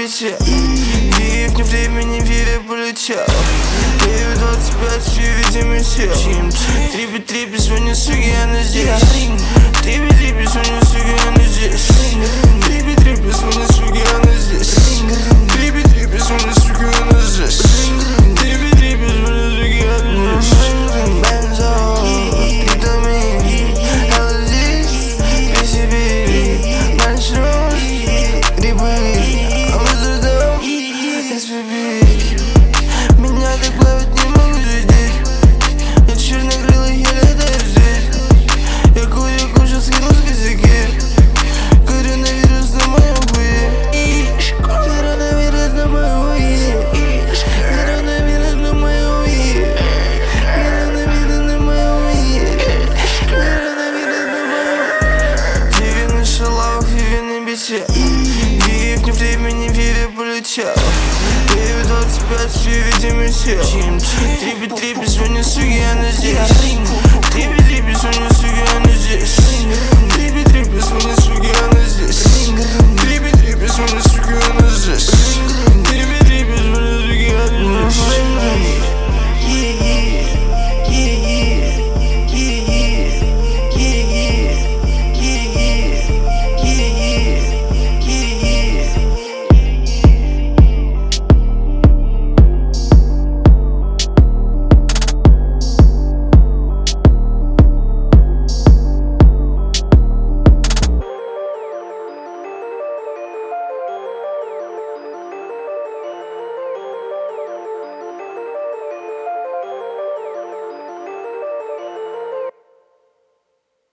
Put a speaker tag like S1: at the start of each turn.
S1: бите. Киев не времени, Виве полетел. Киев 25, видимо сел. Трипи, звони, суги, она здесь. Трипи, звони, суги, она здесь. Трипи, звони, суги, она здесь. Трипи, звони, суги, она здесь. Трипи, звони, суги, она здесь. Бензо, кетамин, LSD, PCB, маршрут, грибы, Амстердам, SPB. Меня так плавать не могу здесь. Я чернокрылый, я летаю здесь. Я курю скинул с косяки. Коронавирус на моем хуе. Коронавирус на моем хуе. Коронавирус на моем хуе. Коронавирус на моем хуе. Коронавирус на моем. Тиви на шалах, Виве на бите. Киев не времени, Виве полетел. Киев 25, видимо сел. Трипи, звони, суги, она здесь. Трипи, звони, суги, она здесь. Трипи, звони, суги.